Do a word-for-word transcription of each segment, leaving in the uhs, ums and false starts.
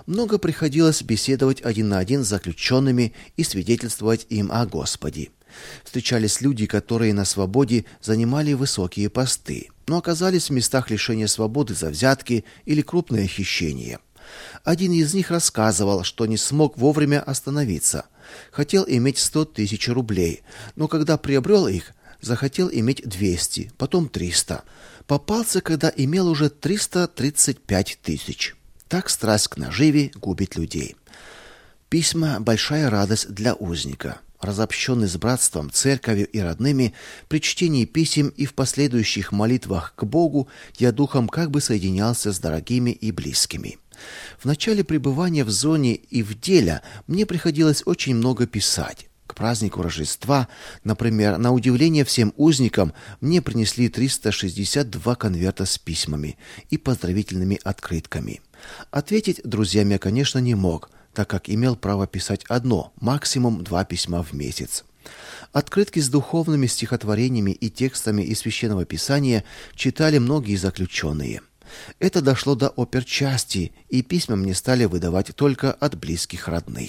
Много приходилось беседовать один на один с заключенными и свидетельствовать им о Господе. Встречались люди, которые на свободе занимали высокие посты, но оказались в местах лишения свободы за взятки или крупные хищения. Один из них рассказывал, что не смог вовремя остановиться. Хотел иметь сто тысяч рублей, но когда приобрел их, захотел иметь двести, потом триста. Попался, когда имел уже триста тридцать пять тысяч. Так страсть к наживе губит людей. Письма – большая радость для узника. Разобщенный с братством, церковью и родными, при чтении писем и в последующих молитвах к Богу я духом как бы соединялся с дорогими и близкими. В начале пребывания в зоне и в деле мне приходилось очень много писать. К празднику Рождества, например, на удивление всем узникам, мне принесли триста шестьдесят два конверта с письмами и поздравительными открытками. Ответить друзьям я, конечно, не мог, так как имел право писать одно, максимум два письма в месяц. Открытки с духовными стихотворениями и текстами из Священного Писания читали многие заключенные. Это дошло до оперчасти, и письма мне стали выдавать только от близких родных.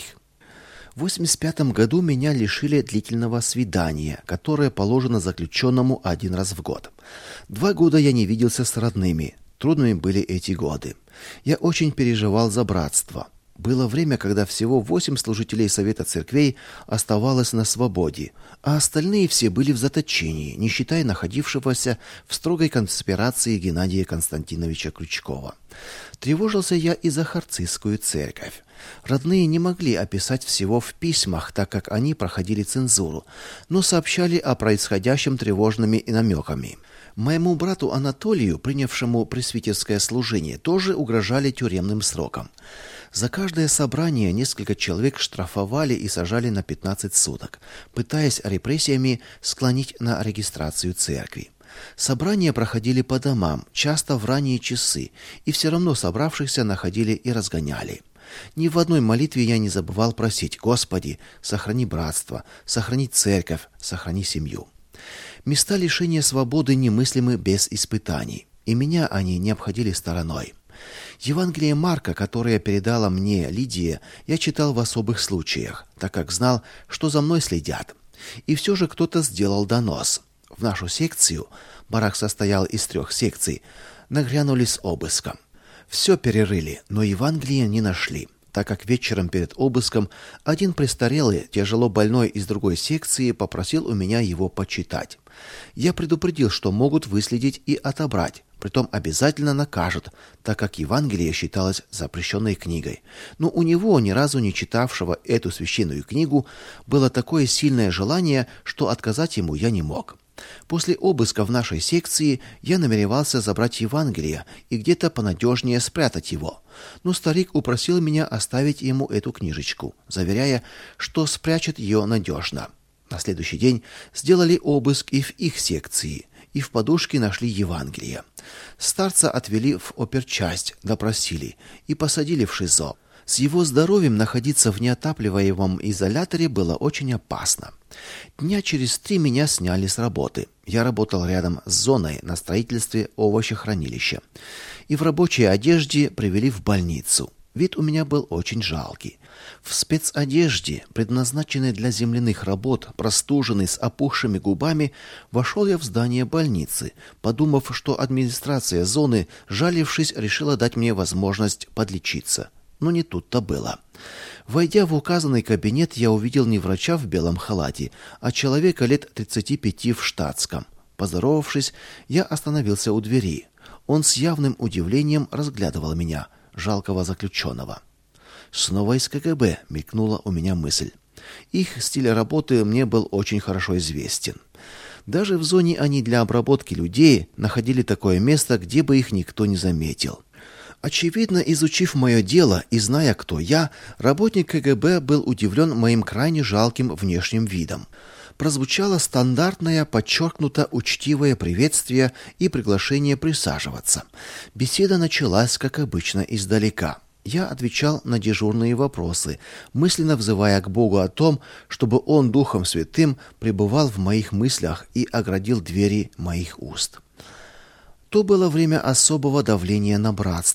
В восемьдесят пятом году меня лишили длительного свидания, которое положено заключенному один раз в год. Два года я не виделся с родными. Трудными были эти годы. Я очень переживал за братство. Было время, когда всего восемь служителей Совета Церквей оставалось на свободе, а остальные все были в заточении, не считая находившегося в строгой конспирации Геннадия Константиновича Крючкова. Тревожился я и за Харцизскую церковь. Родные не могли описать всего в письмах, так как они проходили цензуру, но сообщали о происходящем тревожными намеками. Моему брату Анатолию, принявшему пресвитерское служение, тоже угрожали тюремным сроком. За каждое собрание несколько человек штрафовали и сажали на пятнадцать суток, пытаясь репрессиями склонить на регистрацию церкви. Собрания проходили по домам, часто в ранние часы, и все равно собравшихся находили и разгоняли. Ни в одной молитве я не забывал просить: «Господи, сохрани братство, сохрани церковь, сохрани семью». Места лишения свободы немыслимы без испытаний, и меня они не обходили стороной. Евангелие Марка, которое передала мне Лидия, я читал в особых случаях, так как знал, что за мной следят. И все же кто-то сделал донос. В нашу секцию, барак состоял из трех секций, нагрянули с обыском. Все перерыли, но Евангелие не нашли, так как вечером перед обыском один престарелый, тяжело больной из другой секции, попросил у меня его почитать. Я предупредил, что могут выследить и отобрать, притом обязательно накажут, так как Евангелие считалось запрещенной книгой. Но у него, ни разу не читавшего эту священную книгу, было такое сильное желание, что отказать ему я не мог. После обыска в нашей секции я намеревался забрать Евангелие и где-то понадежнее спрятать его. Но старик упросил меня оставить ему эту книжечку, заверяя, что спрячет ее надежно. На следующий день сделали обыск и в их секции, и в подушке нашли Евангелие. Старца отвели в оперчасть, допросили и посадили в ШИЗО. С его здоровьем находиться в неотапливаемом изоляторе было очень опасно. Дня через три меня сняли с работы. Я работал рядом с зоной на строительстве овощехранилища. И в рабочей одежде привели в больницу. Вид у меня был очень жалкий. В спецодежде, предназначенной для земляных работ, простуженный с опухшими губами, вошел я в здание больницы, подумав, что администрация зоны, жалившись, решила дать мне возможность подлечиться. Но не тут-то было. Войдя в указанный кабинет, я увидел не врача в белом халате, а человека лет тридцати пяти в штатском. Поздоровавшись, я остановился у двери. Он с явным удивлением разглядывал меня, жалкого заключенного. «Снова из КГБ», — мелькнула у меня мысль. Их стиль работы мне был очень хорошо известен. Даже в зоне они для обработки людей находили такое место, где бы их никто не заметил. Очевидно, изучив мое дело и зная, кто я, работник КГБ был удивлен моим крайне жалким внешним видом. Прозвучало стандартное, подчеркнуто учтивое приветствие и приглашение присаживаться. Беседа началась, как обычно, издалека. Я отвечал на дежурные вопросы, мысленно взывая к Богу о том, чтобы Он Духом Святым пребывал в моих мыслях и оградил двери моих уст. То было время особого давления на братство.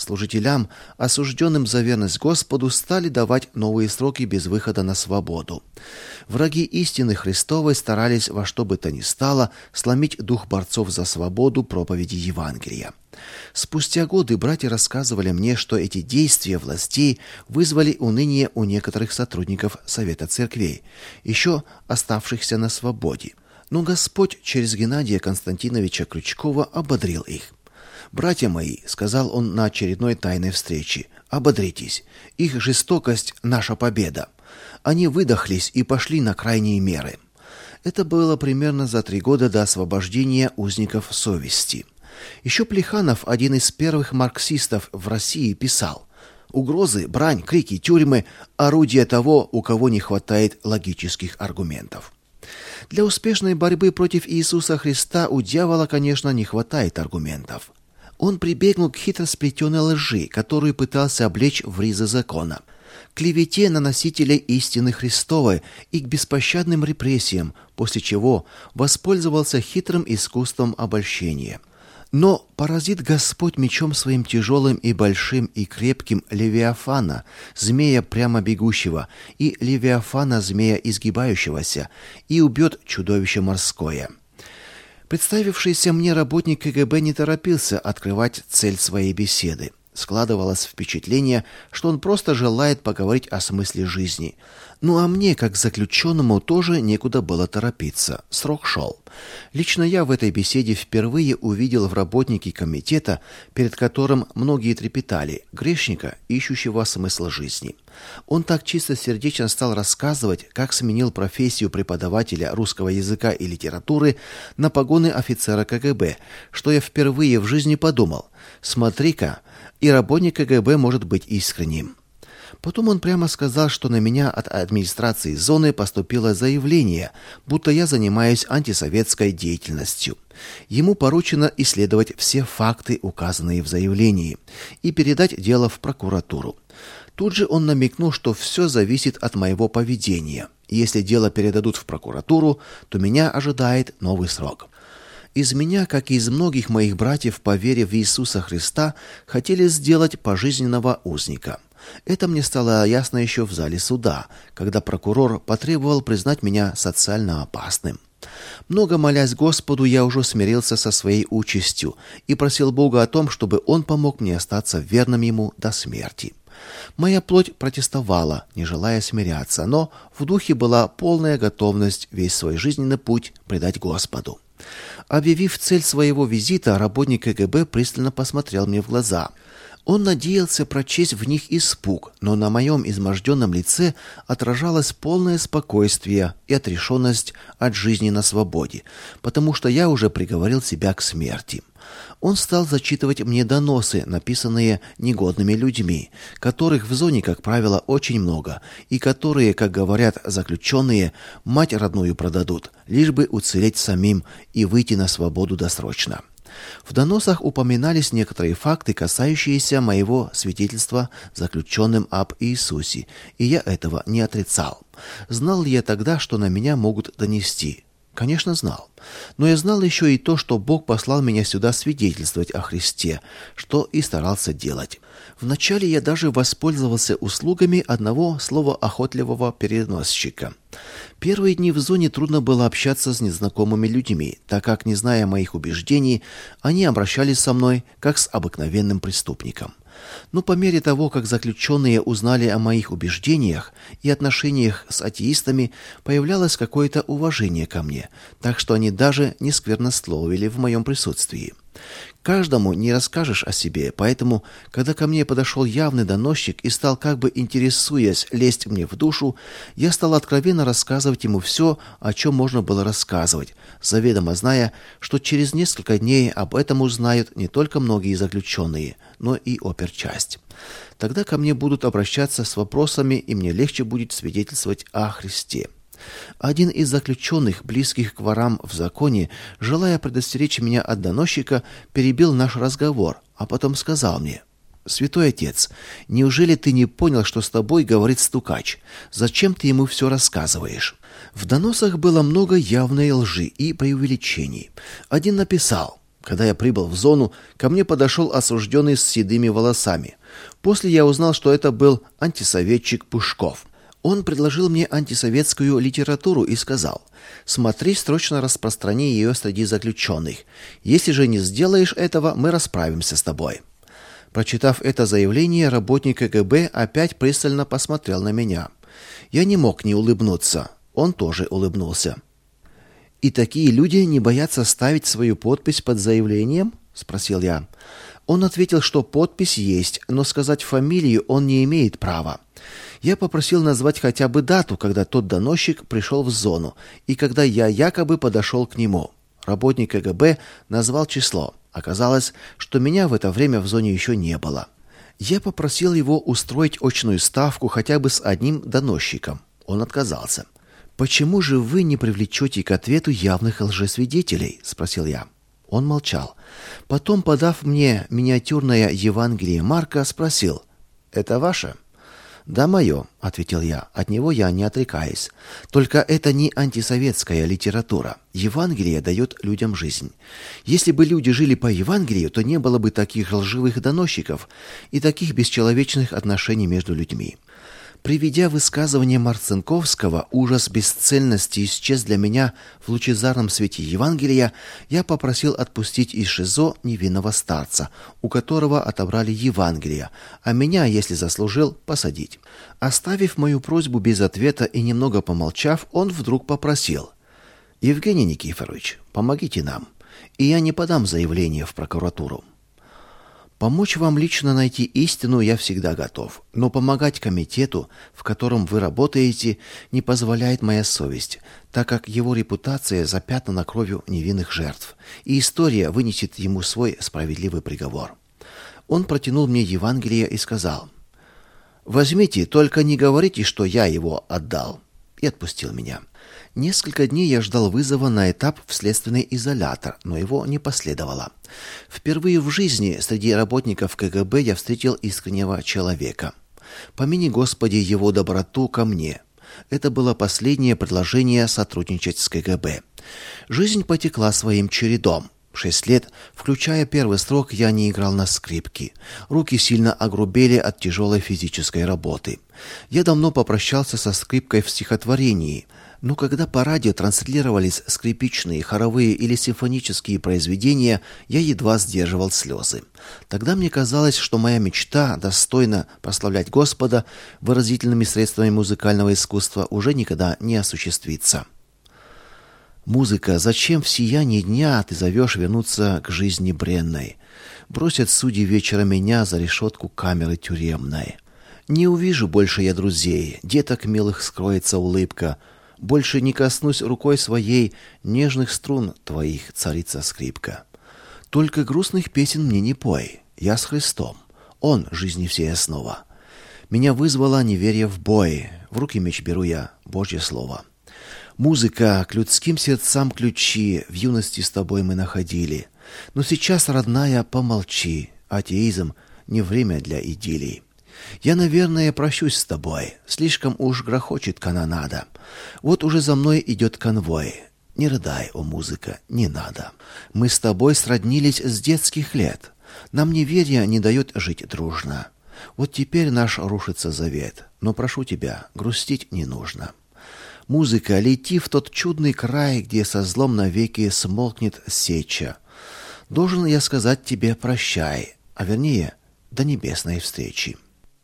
служителям, осужденным за верность Господу, стали давать новые сроки без выхода на свободу. Враги истины Христовой старались во что бы то ни стало сломить дух борцов за свободу проповеди Евангелия. Спустя годы братья рассказывали мне, что эти действия властей вызвали уныние у некоторых сотрудников Совета Церквей, еще оставшихся на свободе. Но Господь через Геннадия Константиновича Крючкова ободрил их. «Братья мои», — сказал он на очередной тайной встрече, — «ободритесь, их жестокость — наша победа. Они выдохлись и пошли на крайние меры». Это было примерно за три года до освобождения узников совести. Еще Плеханов, один из первых марксистов в России, писал: «Угрозы, брань, крики, тюрьмы – орудие того, у кого не хватает логических аргументов». Для успешной борьбы против Иисуса Христа у дьявола, конечно, не хватает аргументов. Он прибегнул к хитросплетенной лжи, которую пытался облечь в ризы закона, к клевете на носителей истины Христовой и к беспощадным репрессиям, после чего воспользовался хитрым искусством обольщения. Но поразит Господь мечом своим тяжелым и большим и крепким Левиафана, змея прямо бегущего, и Левиафана, змея изгибающегося, и убьет чудовище морское. Представившийся мне работник ка гэ бэ не торопился открывать цель своей беседы. Складывалось впечатление, что он просто желает поговорить о смысле жизни. Ну а мне, как заключенному, тоже некуда было торопиться. Срок шел. Лично я в этой беседе впервые увидел в работнике комитета, перед которым многие трепетали, грешника, ищущего смысл жизни. Он так чистосердечно стал рассказывать, как сменил профессию преподавателя русского языка и литературы на погоны офицера ка гэ бэ, что я впервые в жизни подумал: смотри-ка, и работник ка гэ бэ может быть искренним. Потом он прямо сказал, что на меня от администрации зоны поступило заявление, будто я занимаюсь антисоветской деятельностью. Ему поручено исследовать все факты, указанные в заявлении, и передать дело в прокуратуру. Тут же он намекнул, что все зависит от моего поведения. Если дело передадут в прокуратуру, то меня ожидает новый срок. Из меня, как и из многих моих братьев по вере в Иисуса Христа, хотели сделать пожизненного узника. Это мне стало ясно еще в зале суда, когда прокурор потребовал признать меня социально опасным. Много молясь Господу, я уже смирился со своей участью и просил Бога о том, чтобы Он помог мне остаться верным Ему до смерти. Моя плоть протестовала, не желая смиряться, но в духе была полная готовность весь свой жизненный путь предать Господу. Объявив цель своего визита, работник ка гэ бэ пристально посмотрел мне в глаза. Он надеялся прочесть в них испуг, но на моем изможденном лице отражалось полное спокойствие и отрешенность от жизни на свободе, потому что я уже приговорил себя к смерти. Он стал зачитывать мне доносы, написанные негодными людьми, которых в зоне, как правило, очень много, и которые, как говорят заключенные, мать родную продадут, лишь бы уцелеть самим и выйти на свободу досрочно. В доносах упоминались некоторые факты, касающиеся моего свидетельства заключенным об Иисусе, и я этого не отрицал. Знал ли я тогда, что на меня могут донести? Конечно, знал. Но я знал еще и то, что Бог послал меня сюда свидетельствовать о Христе, что и старался делать. Вначале я даже воспользовался услугами одного словоохотливого переносчика. Первые дни в зоне трудно было общаться с незнакомыми людьми, так как, не зная моих убеждений, они обращались со мной как с обыкновенным преступником. Но по мере того, как заключенные узнали о моих убеждениях и отношениях с атеистами, появлялось какое-то уважение ко мне, так что они даже не сквернословили в моем присутствии. Каждому не расскажешь о себе, поэтому, когда ко мне подошел явный доносчик и стал, как бы интересуясь, лезть мне в душу, я стал откровенно рассказывать ему все, о чем можно было рассказывать, заведомо зная, что через несколько дней об этом узнают не только многие заключенные, но и оперчасть. Тогда ко мне будут обращаться с вопросами, и мне легче будет свидетельствовать о Христе. Один из заключенных, близких к ворам в законе, желая предостеречь меня от доносчика, перебил наш разговор, а потом сказал мне: «Святой отец, неужели ты не понял, что с тобой говорит стукач? Зачем ты ему все рассказываешь?» В доносах было много явной лжи и преувеличений. Один написал: Когда я прибыл в зону, ко мне подошел осужденный с седыми волосами. После я узнал, что это был антисоветчик Пушков. Он предложил мне антисоветскую литературу и сказал: «Смотри, срочно распространи ее среди заключенных. Если же не сделаешь этого, мы расправимся с тобой». Прочитав это заявление, работник КГБ опять пристально посмотрел на меня. Я не мог не улыбнуться. Он тоже улыбнулся. «И такие люди не боятся ставить свою подпись под заявлением?» – спросил я. Он ответил, что подпись есть, но сказать фамилию он не имеет права. Я попросил назвать хотя бы дату, когда тот доносчик пришел в зону, и когда я якобы подошел к нему. Работник КГБ назвал число. Оказалось, что меня в это время в зоне еще не было. Я попросил его устроить очную ставку хотя бы с одним доносчиком. Он отказался. «Почему же вы не привлечете к ответу явных лжесвидетелей?» – спросил я. Он молчал. Потом, подав мне миниатюрное Евангелие Марка, спросил: «Это ваше?» «Да, мое», — ответил я. «От него я не отрекаюсь. Только это не антисоветская литература. Евангелие дает людям жизнь. Если бы люди жили по Евангелию, то не было бы таких лживых доносчиков и таких бесчеловечных отношений между людьми». Приведя высказывание Марцинковского «Ужас бесцельности исчез для меня в лучезарном свете Евангелия», я попросил отпустить из ШИЗО невинного старца, у которого отобрали Евангелие, а меня, если заслужил, посадить. Оставив мою просьбу без ответа и немного помолчав, он вдруг попросил: «Евгений Никифорович, помогите нам, и я не подам заявление в прокуратуру». Помочь вам лично найти истину я всегда готов, но помогать комитету, в котором вы работаете, не позволяет моя совесть, так как его репутация запятнана кровью невинных жертв, и история вынесет ему свой справедливый приговор. Он протянул мне Евангелие и сказал: «Возьмите, только не говорите, что я его отдал», и отпустил меня. Несколько дней я ждал вызова на этап в следственный изолятор, но его не последовало. Впервые в жизни среди работников КГБ я встретил искреннего человека. Помяни, Господи, его доброту ко мне. Это было последнее предложение сотрудничать с КГБ. Жизнь потекла своим чередом. Шесть лет, включая первый срок, я не играл на скрипке. Руки сильно огрубели от тяжелой физической работы. Я давно попрощался со скрипкой в стихотворении, но когда по радио транслировались скрипичные, хоровые или симфонические произведения, я едва сдерживал слезы. Тогда мне казалось, что моя мечта достойно прославлять Господа выразительными средствами музыкального искусства уже никогда не осуществится. Музыка, зачем в сиянии дня ты зовешь вернуться к жизни бренной? Бросят судьи вечера меня за решетку камеры тюремной. Не увижу больше я друзей, деток милых скроется улыбка. Больше не коснусь рукой своей нежных струн твоих, царица скрипка. Только грустных песен мне не пой, я с Христом, Он жизни всей основа. Меня вызвало неверие в бой, в руки меч беру я, Божье слово. Музыка, к людским сердцам ключи в юности с тобой мы находили. Но сейчас, родная, помолчи, атеизм не время для идиллий. Я, наверное, прощусь с тобой, слишком уж грохочет канонада. Вот уже за мной идет конвой. Не рыдай, о музыка, не надо. Мы с тобой сроднились с детских лет. Нам неверие не дает жить дружно. Вот теперь наш рушится завет, но прошу тебя, грустить не нужно. Музыка, лети в тот чудный край, где со злом навеки смолкнет сеча. Должен я сказать тебе прощай, а вернее, до небесной встречи.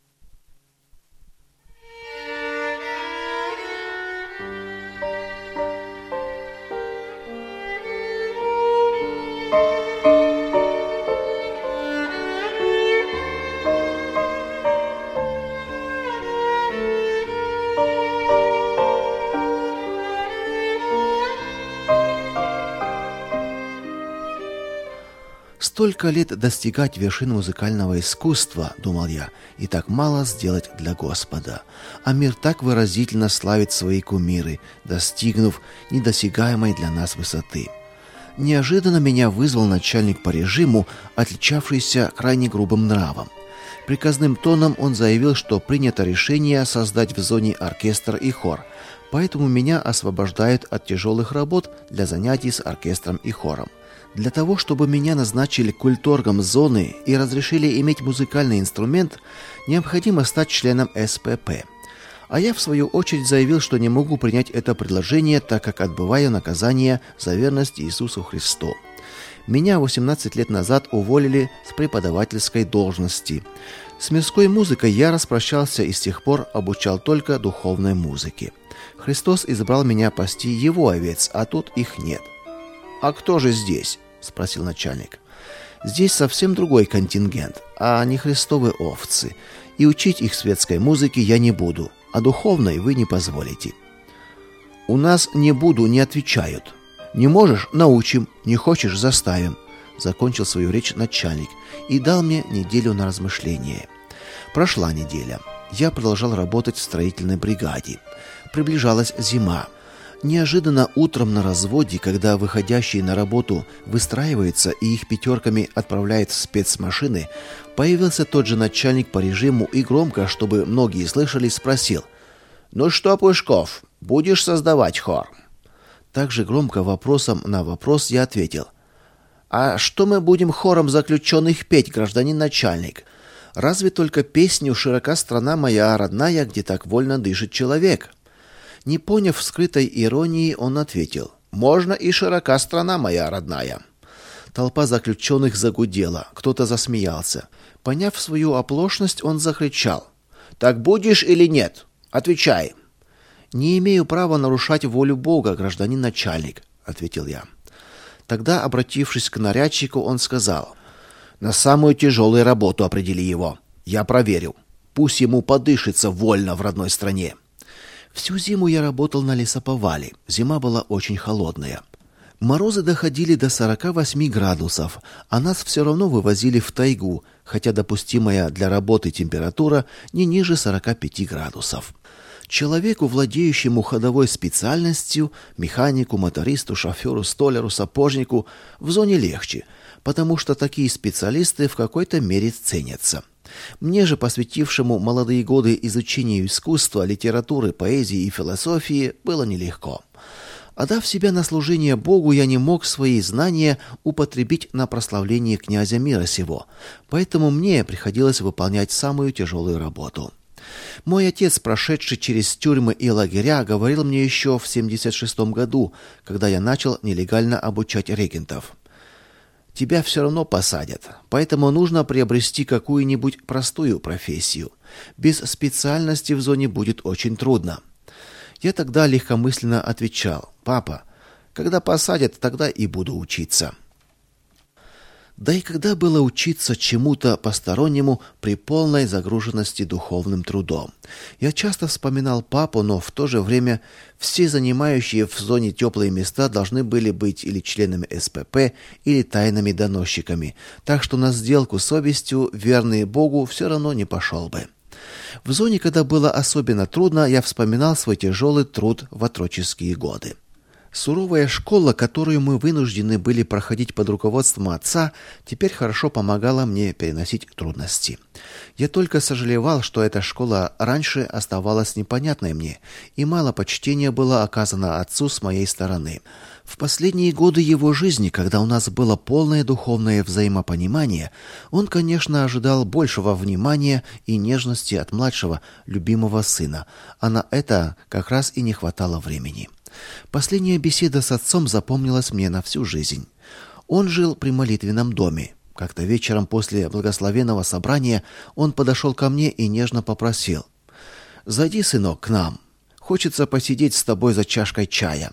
Столько лет достигать вершин музыкального искусства, думал я, и так мало сделать для Господа. А мир так выразительно славит свои кумиры, достигнув недосягаемой для нас высоты. Неожиданно меня вызвал начальник по режиму, отличавшийся крайне грубым нравом. Приказным тоном он заявил, что принято решение создать в зоне оркестр и хор, поэтому меня освобождают от тяжелых работ для занятий с оркестром и хором. Для того, чтобы меня назначили культоргом зоны и разрешили иметь музыкальный инструмент, необходимо стать членом эс пэ пэ. А я, в свою очередь, заявил, что не могу принять это предложение, так как отбываю наказание за верность Иисусу Христу. Меня восемнадцать лет назад уволили с преподавательской должности. С мирской музыкой я распрощался и с тех пор обучал только духовной музыке. Христос избрал меня пасти Его овец, а тут их нет. «А кто же здесь?» – спросил начальник. «Здесь совсем другой контингент, а не Христовы овцы, и учить их светской музыке я не буду, а духовной вы не позволите». «У нас не буду, не отвечают. Не можешь – научим, не хочешь – заставим», – закончил свою речь начальник и дал мне неделю на размышление. Прошла неделя. Я продолжал работать в строительной бригаде. Приближалась зима. Неожиданно утром на разводе, когда выходящие на работу выстраиваются и их пятерками отправляют в спецмашины, появился тот же начальник по режиму и громко, чтобы многие слышали, спросил: «Ну что, Пушков, будешь создавать хор?» Также громко вопросом на вопрос я ответил: «А что мы будем хором заключенных петь, гражданин начальник? Разве только песню «Широка страна моя родная, где так вольно дышит человек»?» Не поняв скрытой иронии, он ответил: «Можно и широка страна моя родная». Толпа заключенных загудела, кто-то засмеялся. Поняв свою оплошность, он закричал: «Так будешь или нет? Отвечай!» «Не имею права нарушать волю Бога, гражданин начальник», — ответил я. Тогда, обратившись к нарядчику, он сказал: «На самую тяжелую работу определи его. Я проверю. Пусть ему подышится вольно в родной стране». Всю зиму я работал на лесоповале. Зима была очень холодная. Морозы доходили до сорока восьми градусов, а нас все равно вывозили в тайгу, хотя допустимая для работы температура не ниже сорока пяти градусов. Человеку, владеющему ходовой специальностью, механику, мотористу, шоферу, столяру, сапожнику, в зоне легче, потому что такие специалисты в какой-то мере ценятся. Мне же, посвятившему молодые годы изучению искусства, литературы, поэзии и философии, было нелегко. Отдав себя на служение Богу, я не мог свои знания употребить на прославление князя мира сего, поэтому мне приходилось выполнять самую тяжелую работу. Мой отец, прошедший через тюрьмы и лагеря, говорил мне еще в семьдесят шестом году, когда я начал нелегально обучать регентов: «Тебя все равно посадят, поэтому нужно приобрести какую-нибудь простую профессию. Без специальности в зоне будет очень трудно». Я тогда легкомысленно отвечал: «Папа, когда посадят, тогда и буду учиться». Да и когда было учиться чему-то постороннему при полной загруженности духовным трудом? Я часто вспоминал папу, но в то же время все занимающие в зоне теплые места должны были быть или членами эс пэ пэ, или тайными доносчиками, так что на сделку с совестью верный Богу все равно не пошел бы. В зоне, когда было особенно трудно, я вспоминал свой тяжелый труд в отроческие годы. Суровая школа, которую мы вынуждены были проходить под руководством отца, теперь хорошо помогала мне переносить трудности. Я только сожалевал, что эта школа раньше оставалась непонятной мне, и мало почтения было оказано отцу с моей стороны. В последние годы его жизни, когда у нас было полное духовное взаимопонимание, он, конечно, ожидал большего внимания и нежности от младшего, любимого сына, а на это как раз и не хватало времени. Последняя беседа с отцом запомнилась мне на всю жизнь. Он жил при молитвенном доме. Как-то вечером после благословенного собрания он подошел ко мне и нежно попросил: «Зайди, сынок, к нам. Хочется посидеть с тобой за чашкой чая».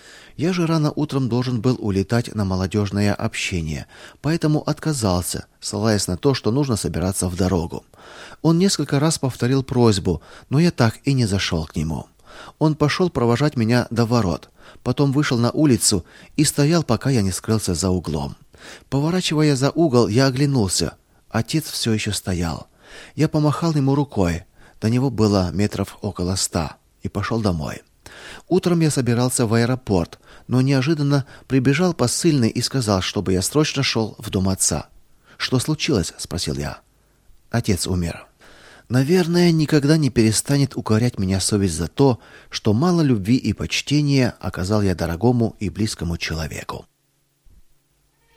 Я же рано утром должен был улетать на молодежное общение, поэтому отказался, ссылаясь на то, что нужно собираться в дорогу. Он несколько раз повторил просьбу, но я так и не зашел к нему. Он пошел провожать меня до ворот, потом вышел на улицу и стоял, пока я не скрылся за углом. Поворачивая за угол, я оглянулся. Отец все еще стоял. Я помахал ему рукой. До него было метров около ста, и пошел домой. Утром я собирался в аэропорт, но неожиданно прибежал посыльный и сказал, чтобы я срочно шел в дом отца. «Что случилось?» – спросил я. «Отец умер». Наверное, никогда не перестанет укорять меня совесть за то, что мало любви и почтения оказал я дорогому и близкому человеку.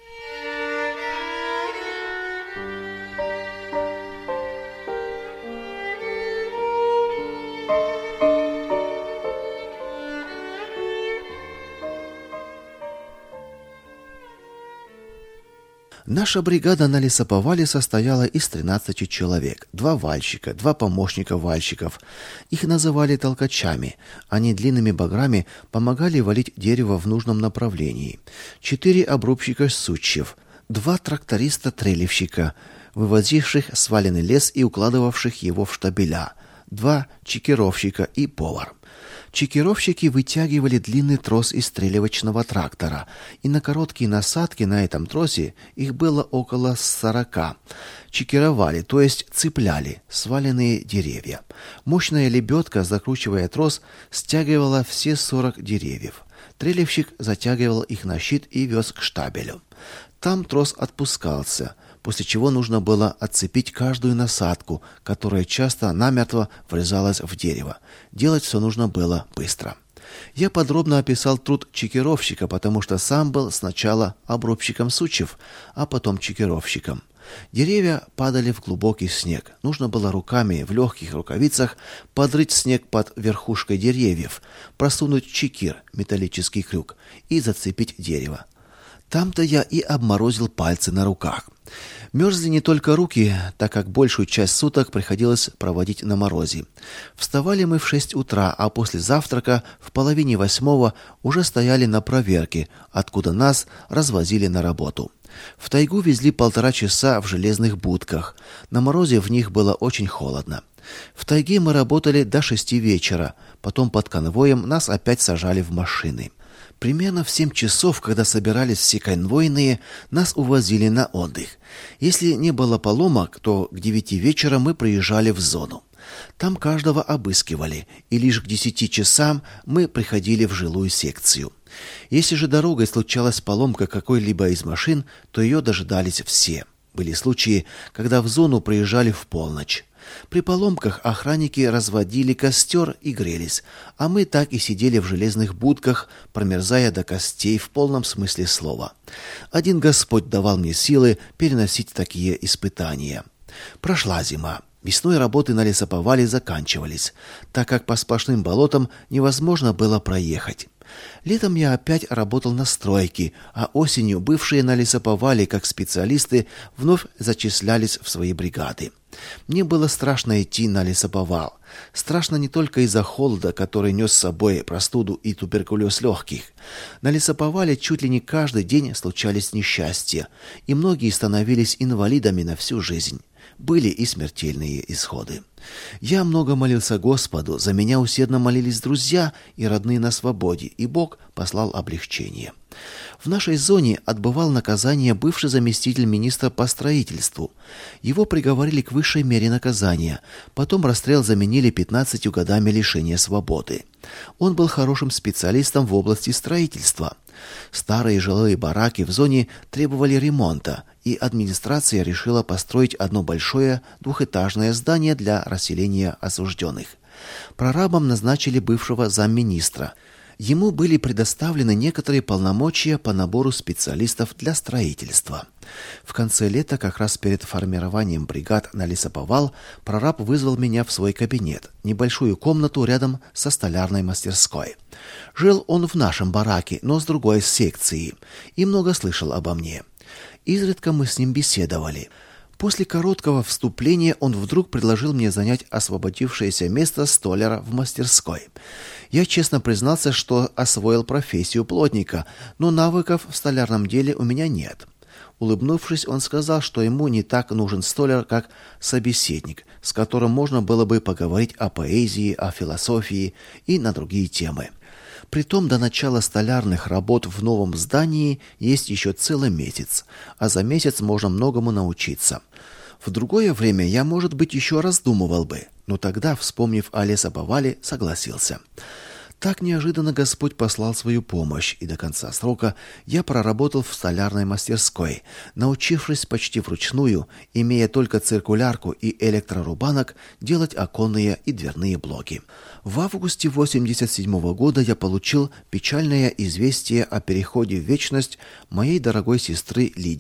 Наша бригада на лесоповале состояла из тринадцати человек. Два вальщика, два помощника вальщиков. Их называли толкачами. Они длинными баграми помогали валить дерево в нужном направлении. Четыре обрубщика сучьев. Два тракториста-трелевщика, вывозивших сваленный лес и укладывавших его в штабеля. Два чекировщика и повар. Чекировщики вытягивали длинный трос из трелевочного трактора, и на короткие насадки на этом тросе, их было около сорока, чекировали, то есть цепляли сваленные деревья. Мощная лебедка, закручивая трос, стягивала все сорок деревьев. Трелевщик затягивал их на щит и вез к штабелю. Там трос отпускался, после чего нужно было отцепить каждую насадку, которая часто намертво врезалась в дерево. Делать все нужно было быстро. Я подробно описал труд чекировщика, потому что сам был сначала обрубщиком сучьев, а потом чекировщиком. Деревья падали в глубокий снег. Нужно было руками в легких рукавицах подрыть снег под верхушкой деревьев, просунуть чекир, металлический крюк, и зацепить дерево. Там-то я и обморозил пальцы на руках. Мерзли не только руки, так как большую часть суток приходилось проводить на морозе. Вставали мы в шесть утра, а после завтрака в половине восьмого уже стояли на проверке, откуда нас развозили на работу. В тайгу везли полтора часа в железных будках. На морозе в них было очень холодно. В тайге мы работали до шести вечера, потом под конвоем нас опять сажали в машины. Примерно в семь часов, когда собирались все конвойные, нас увозили на отдых. Если не было поломок, то к девяти вечера мы приезжали в зону. Там каждого обыскивали, и лишь к десяти часам мы приходили в жилую секцию. Если же дорогой случалась поломка какой-либо из машин, то ее дожидались все. Были случаи, когда в зону приезжали в полночь. При поломках охранники разводили костер и грелись, а мы так и сидели в железных будках, промерзая до костей в полном смысле слова. Один Господь давал мне силы переносить такие испытания. Прошла зима. Весной работы на лесоповале заканчивались, так как по сплошным болотам невозможно было проехать. Летом я опять работал на стройке, а осенью бывшие на лесоповале как специалисты вновь зачислялись в свои бригады. Мне было страшно идти на лесоповал. Страшно не только из-за холода, который нес с собой простуду и туберкулез легких. На лесоповале чуть ли не каждый день случались несчастья, и многие становились инвалидами на всю жизнь. Были и смертельные исходы. Я много молился Господу, за меня усердно молились друзья и родные на свободе, и Бог послал облегчение. В нашей зоне отбывал наказание бывший заместитель министра по строительству. Его приговорили к высшей мере наказания. Потом расстрел заменили пятнадцатью годами лишения свободы. Он был хорошим специалистом в области строительства. Старые жилые бараки в зоне требовали ремонта, и администрация решила построить одно большое двухэтажное здание для расселения осужденных. Прорабом назначили бывшего замминистра. Ему были предоставлены некоторые полномочия по набору специалистов для строительства. В конце лета, как раз перед формированием бригад на лесоповал, прораб вызвал меня в свой кабинет, небольшую комнату рядом со столярной мастерской. Жил он в нашем бараке, но с другой секции, и много слышал обо мне. Изредка мы с ним беседовали. После короткого вступления он вдруг предложил мне занять освободившееся место столяра в мастерской. Я честно признался, что освоил профессию плотника, но навыков в столярном деле у меня нет. Улыбнувшись, он сказал, что ему не так нужен столяр, как собеседник, с которым можно было бы поговорить о поэзии, о философии и на другие темы. Притом до начала столярных работ в новом здании есть еще целый месяц, а за месяц можно многому научиться. В другое время я, может быть, еще раздумывал бы, но тогда, вспомнив о лесоповале, согласился. Так неожиданно Господь послал свою помощь, и до конца срока я проработал в столярной мастерской, научившись почти вручную, имея только циркулярку и электрорубанок, делать оконные и дверные блоки. В августе восемьдесят седьмого года я получил печальное известие о переходе в вечность моей дорогой сестры Лидии.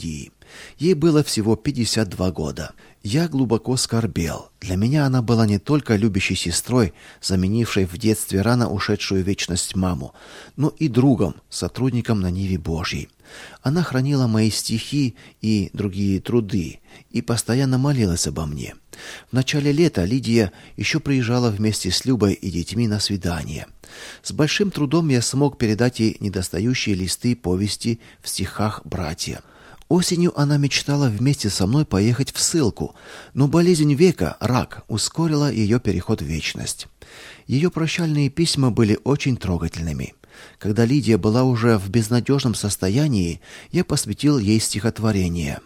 Ей было всего пятьдесят два года. Я глубоко скорбел. Для меня она была не только любящей сестрой, заменившей в детстве рано ушедшую в вечность маму, но и другом, сотрудником на ниве Божьей. Она хранила мои стихи и другие труды и постоянно молилась обо мне. В начале лета Лидия еще приезжала вместе с Любой и детьми на свидание. С большим трудом я смог передать ей недостающие листы повести в стихах «Братья». Осенью она мечтала вместе со мной поехать в ссылку, но болезнь века, рак, ускорила ее переход в вечность. Ее прощальные письма были очень трогательными. Когда Лидия была уже в безнадежном состоянии, я посвятил ей стихотворение.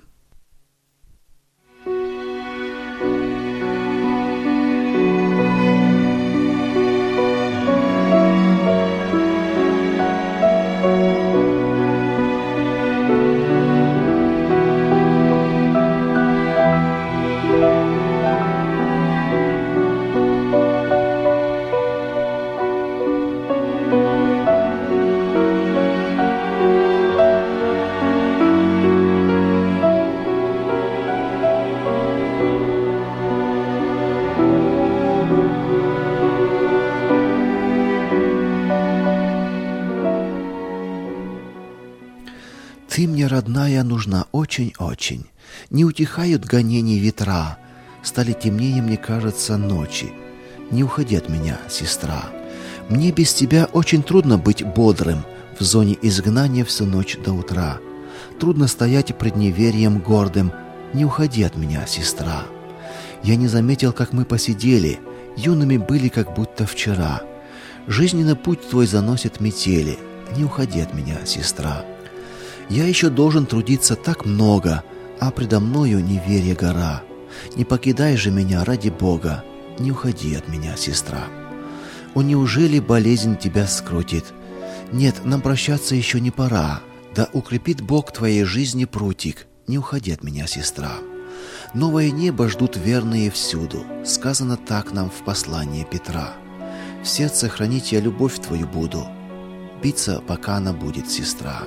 Ты мне, родная, нужна очень-очень. Не утихают гонений ветра. Стали темнее, мне кажется, ночи. Не уходи от меня, сестра. Мне без тебя очень трудно быть бодрым в зоне изгнания всю ночь до утра. Трудно стоять пред неверием гордым. Не уходи от меня, сестра. Я не заметил, как мы посидели. Юными были, как будто вчера. Жизненный путь твой заносит метели. Не уходи от меня, сестра. Я еще должен трудиться так много, а предо мною неверие гора. Не покидай же меня ради Бога, не уходи от меня, сестра. О, неужели болезнь тебя скрутит? Нет, нам прощаться еще не пора. Да укрепит Бог твоей жизни прутик. Не уходи от меня, сестра. Новое небо ждут верные всюду. Сказано так нам в послании Петра. В сердце хранить я любовь твою буду. Биться, пока она будет, сестра.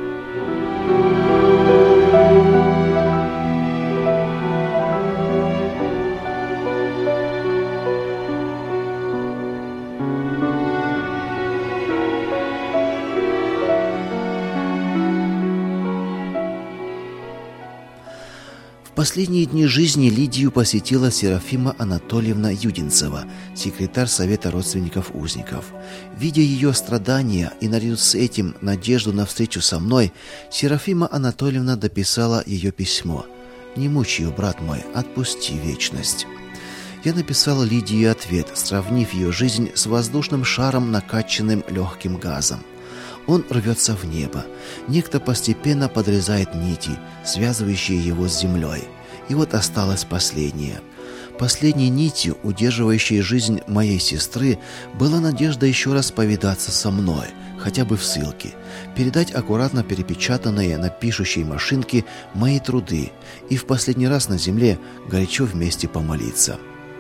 В последние дни жизни Лидию посетила Серафима Анатольевна Юдинцева, секретарь Совета родственников узников. Видя ее страдания и наряду с этим надежду на встречу со мной, Серафима Анатольевна дописала ее письмо. «Не мучь ее, брат мой, отпусти вечность». Я написал Лидии ответ, сравнив ее жизнь с воздушным шаром, накачанным легким газом. Он рвется в небо. Некто постепенно подрезает нити, связывающие его с землей. И вот осталась последняя. Последней нитью, удерживающей жизнь моей сестры, была надежда еще раз повидаться со мной, хотя бы в ссылке, передать аккуратно перепечатанные на пишущей машинке мои труды и в последний раз на земле горячо вместе помолиться.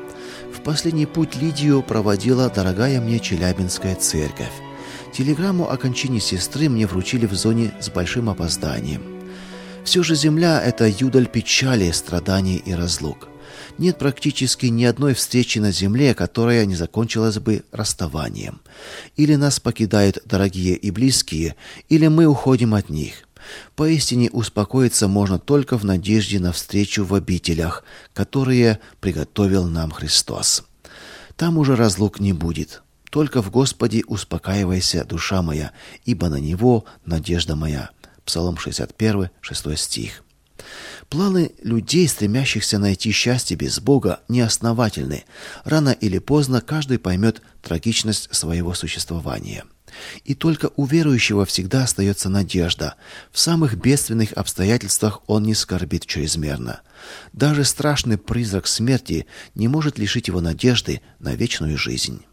В последний путь Лидию проводила дорогая мне Челябинская церковь. Телеграмму о кончине сестры мне вручили в зоне с большим опозданием. Все же земля – это юдоль печали, страданий и разлук. Нет практически ни одной встречи на земле, которая не закончилась бы расставанием. Или нас покидают дорогие и близкие, или мы уходим от них. Поистине успокоиться можно только в надежде на встречу в обителях, которые приготовил нам Христос. Там уже разлук не будет. Только в Господе успокаивайся, душа моя, ибо на Него надежда моя. Псалом шестьдесят один, шестой стих. Планы людей, стремящихся найти счастье без Бога, неосновательны. Рано или поздно каждый поймет трагичность своего существования. И только у верующего всегда остается надежда. В самых бедственных обстоятельствах он не скорбит чрезмерно. Даже страшный призрак смерти не может лишить его надежды на вечную жизнь.